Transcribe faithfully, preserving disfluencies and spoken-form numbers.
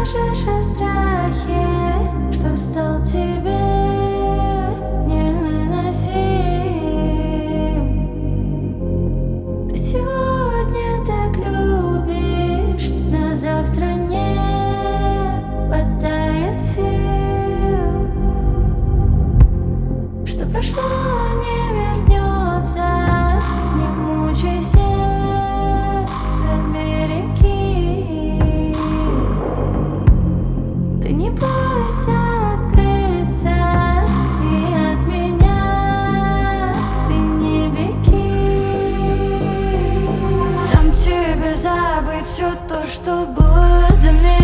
скажешь о страхе, что стал тебе невыносим? Ты сегодня так любишь, но завтра не хватает сил. Что прошло, не вернется, не мучай сердце, береги. Ты не бойся открыться, и от меня ты не беги. Дам тебе забыть все то, что было до меня.